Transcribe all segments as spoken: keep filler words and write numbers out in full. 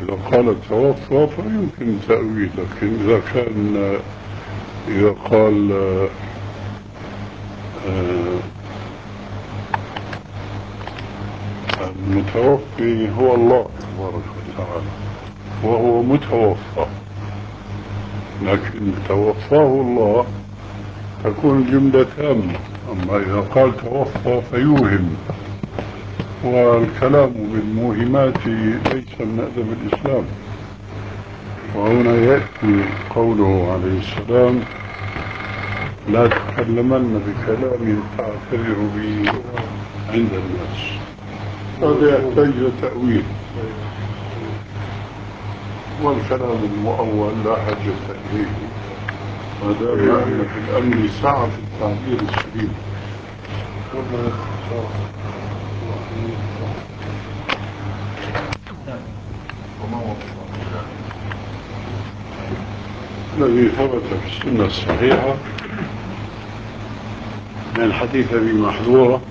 إذا قال توفى فيمكن تأويل، لكن إذا كان إذا قال المتوفي هو الله تبارك وتعالى وهو متوفى، لكن توفاه الله تكون الجملة تامة. أما إذا قال توفى فيوهم، والكلام بالموهمات ليس من أدب الإسلام. وهنا يأتي قوله عليه السلام: لا تتكلمن بكلام تعتذر به عند الناس. هذا يحتاج إلى تأويل، والكلام المؤول لا حاجة إليه ما دام أن في الأمر سعة في التعبير السليم. الذي ثبت في السنة الصحيحة من الحديث أبي محذورة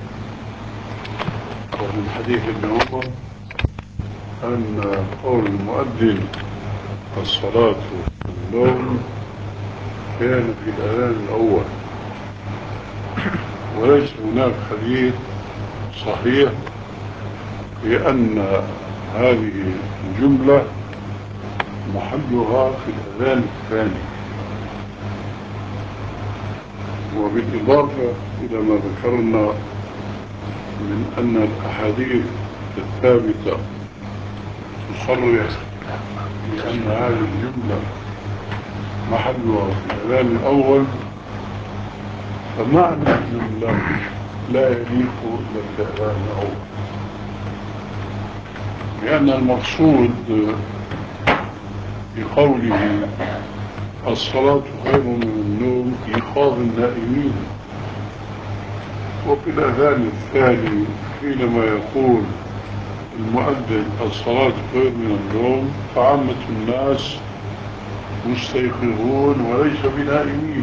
ومن حديث ابن عمر أن قول المؤذن الصلاة في النوم كان في الأذان الأول، وليس هناك حديث صحيح بأن هذه الجملة محلها في الأذان الثاني. وبالإضافة إلى ما ذكرنا من أن الأحاديث الثابتة تصرح بأن هذه الجملة محلها في الأذان الأول، فمعنى الجملة لا يليق إلا في الأذان الأول، لأن المقصود بقوله الصلاة خير من النوم إيقاظ النائمين. وفي الأذان الثاني حينما يقول المؤذن الصلاة خير من النوم فعامة الناس مستيقظون وليس بنائمين.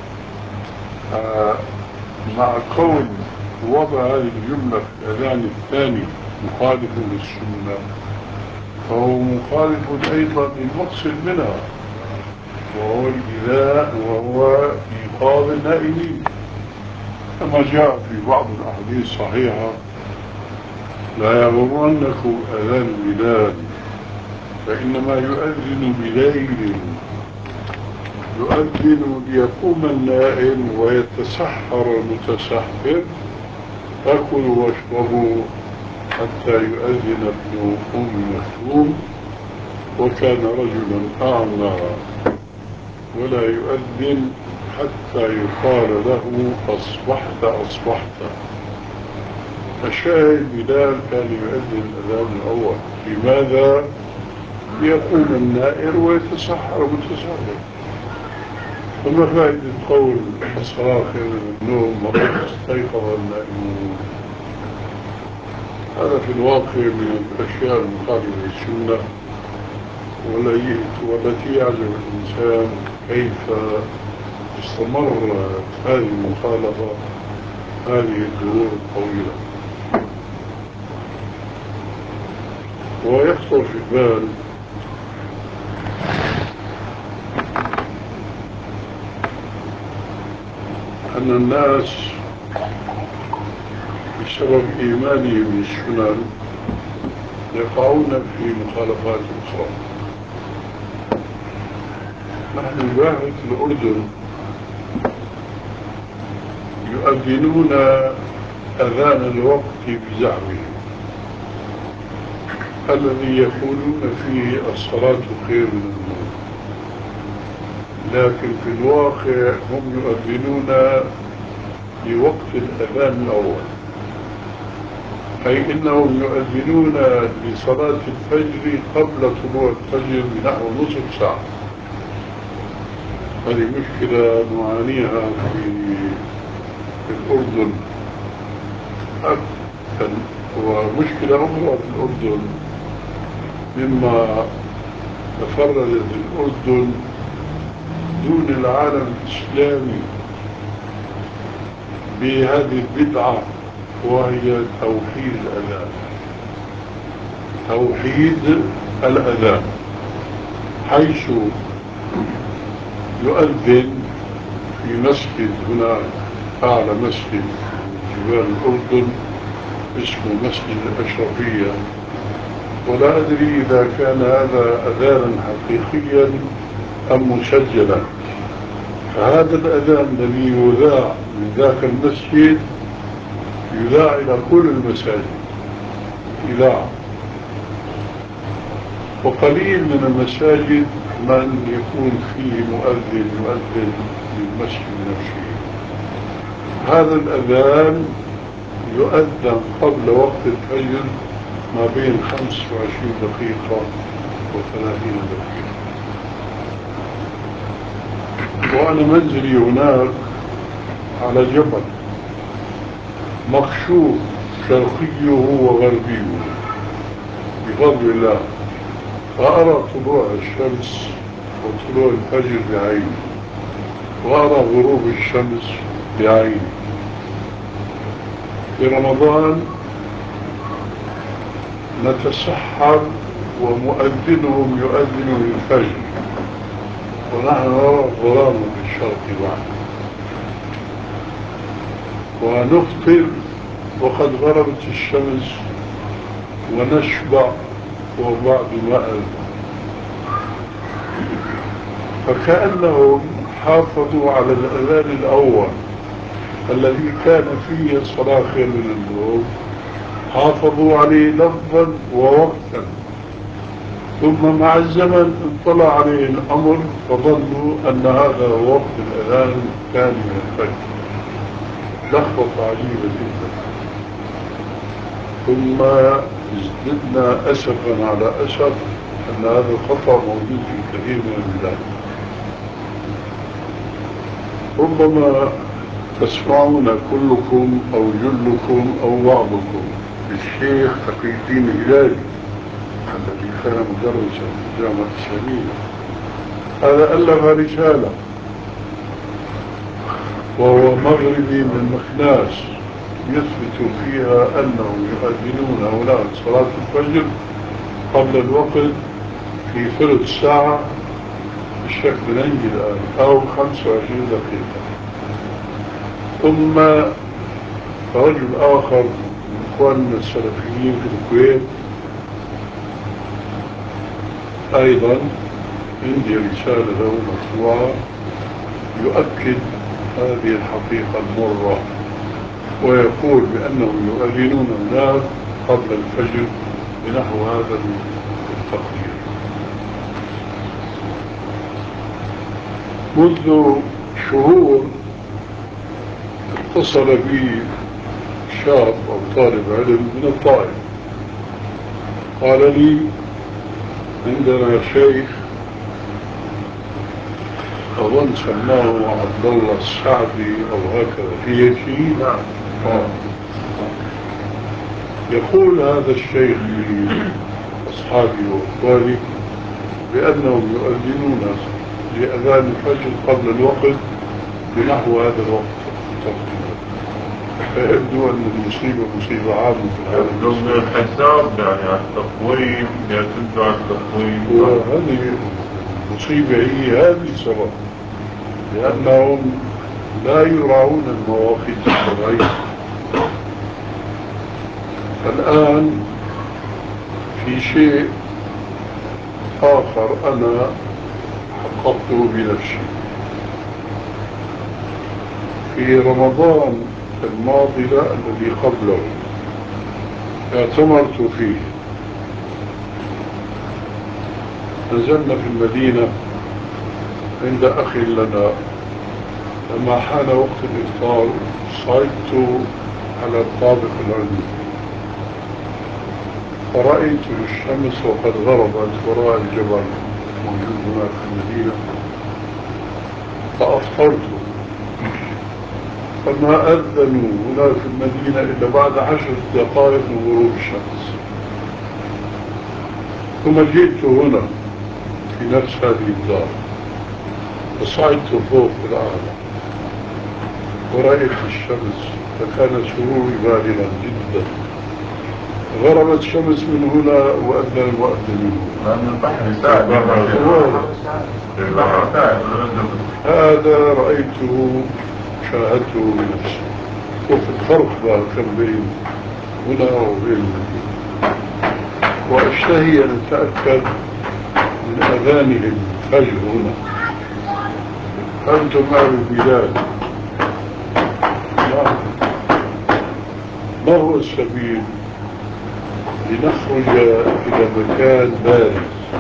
آه مع كون وضع هذه الجملة في الأذان الثاني مخالف للسنة، فهو مخالف أيضا للمقصد منها وهو الإذاء وهو إيقاظ النائمين، كما جاء في بعض الأحاديث الصحيحة: لا يغرنكم أذان بلال فإنما يؤذن بليل، يؤذن ليقوم النائم ويتسحر المتسحر، فكلوا واشربوا حتى يؤذن ابن أم مكتوم وكان رجلا أعمى ولا يؤذن حتى يقال له أصبحت أصبحت. فشاهد بلال كان يؤذن الأذان الأول. لماذا؟ ليقوم النائر ويتسحر متسحر. فما فائدة قول الصلاة خير من النوم وقد استيقظ النائمون؟ هذا في الواقع من الأشياء المخالفة للسنة والتي يعجب الإنسان كيف استمر هذه المخالفة هذه الدهور الطويلة. ويخطر في البال أن الناس بسبب إيمانهم بالسنن يقعون في مخالفات أخرى. نحن الواحد في الأردن يؤذنون أذان الوقت بزعمهم الذي يقولون فيه الصلاة خير من النوم، لكن في الواقع هم يؤذنون لوقت الأذان الأول، أي إنهم يؤذنون لصلاة الفجر قبل طلوع الفجر بنحو نصف ساعة. هذه مشكلة نعانيها في في الأردن أكثر، ومشكلة أخرى في الأردن مما تفردت الأردن دون العالم الإسلامي بهذه البدعة، وهي توحيد الأذان. توحيد الأذان، حيث يؤذن في مسجد هناك أعلى مسجد جبال الأردن اسمه مسجد الأشرفية، ولا أدري إذا كان هذا أذانا حقيقيا أم مسجلا. فهذا الأذان الذي يذاع من ذاك المسجد يذاع إلى كل المساجد إذاعة، وقليل من المساجد من يكون فيه مؤذن يؤذن للمسجد نفسه. هذا الأذان يؤذن قبل وقت الفجر ما بين خمس وعشرين دقيقة وثلاثين دقيقة. وأنا منزلي هناك على جبل مكشوف شرقيه وغربيه بفضل الله، فأرى طلوع الشمس وطلوع الفجر بعيني، وأرى غروب الشمس بعيني. في رمضان نتسحر ومؤذنهم يؤذن للفجر ونحن نرى الظلام بالشرق بعد، ونفطر وقد غربت الشمس ونشبع وبعد ما أذن. فكأنهم حافظوا على الأذان الأول الذي كان فيه الصلاة خير من النوم، حافظوا عليه لفظا ووقتا، ثم مع الزمن انطلع عليه الأمر فظنوا أن هذا هو وقت الأذان الثاني من الفجر. لخبطة عجيبة جدا. ثم ازددنا أسفا على أسف أن هذا الخطأ موجود في كثير من البلاد. ربما تسمعون كلكم أو جلكم أو بعضكم الشيخ تقي الدين الهلالي الذي كان مدرسا في الجامعة الإسلامية. هذا ألف رسالة وهو مغربي من مكناس يثبت فيها أنهم يؤذنون هناك صلاة الفجر قبل الوقت في ثلث ساعة بالشكل ننجي الآن أو خمسة وعشرين دقيقة. ثم رجل آخر من إخواننا السلفيين في الكويت أيضا عندي رسالة له مطبوعة يؤكد هذه الحقيقة المرة، ويقول بأنهم يؤذنون هناك قبل الفجر بنحو هذا التقدير. منذ شهور اتصل بي شاب أو طالب علم من الطائف، قال لي عندنا شيخ أظن سماه عبد الله السعدي أو هكذا في شيء. نعم. آه. يقول هذا الشيخ لأصحابي وإخواني بأنهم يؤذنون لأذان الفجر قبل الوقت بنحو هذا الوقت تقريبا. فيبدو أن المصيبة مصيبة عامة في العالم. ضمن الحساب يعني على التقويم، يعتمدوا على التقويم. وهذه المصيبة هي هذه السبب، لأنهم لا يراعون المواقيت الشرعية. الآن في شيء آخر أنا حققته بنفسي. في رمضان الماضي الذي قبله اعتمرت فيه، نزلنا في المدينة عند أخي لنا. لما حان وقت الإفطار صعدت على الطابق العلوي فرأيت الشمس وقد غربت وراء الجبل موجود هناك في المدينة، فأفطرت. فما أذنوا هناك في المدينة إلا بعد عشر دقائق من غروب الشمس. ثم جئت هنا في نفس هذه الدار وصعدت فوق في الأعلى ورأيت الشمس، فكان سروري بالغا جدا. غربت الشمس من هنا وأذن المؤذن من هنا. لأن البحر ساعد البحر ساعد. هذا رأيته شاهدته بنفسي، وفي الفرق بقى كان بين هنا وبين المدينة. وأشتهي أن أتأكد من أذانهم الفجر هنا. أنتم أهل البلاد، ما هو السبيل لنخرج إلى مكان بارز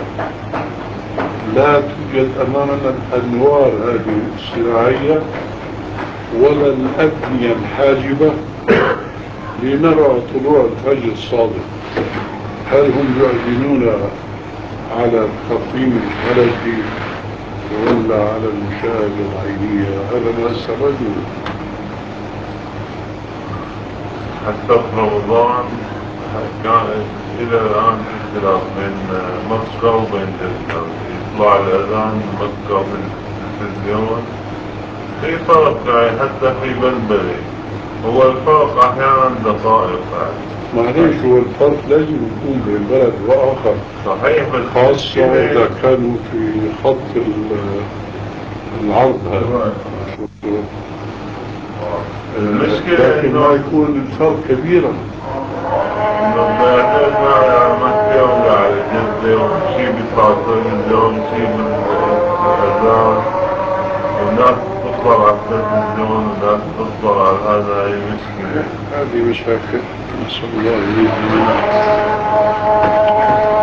لا توجد أمامنا الأنوار هذه الصناعية ولا الأبنية الحاجبة لنرى طلوع الفجر الصادق؟ هل هم يعلنون على التقييم الفلكي ولا على المشاهدة العينية؟ هذا ما استبعده. حتى في رمضان كان إلى الآن في اختلاف بين مكة وبين جدة، يطلع الأذان مكة في التلفزيون في فرق يعني حتى في بلبلي. هو الفرق أحيانا دقائق يعني. معليش، هو الفرق لازم يكون بين بلد وآخر، صحيح، بس خاصة إذا كانوا في خط العرض هذا. المشكلة لكن ما يكون الفرق كبيرا. بيعتمد على مكة وعلى جدة وشي بيطلع التلفزيون وشي بالأذان، والناس تتصل على التلفزيون والناس تتصل على هذا. هي مشكلة، هذه مشاكل، نسأل الله يريد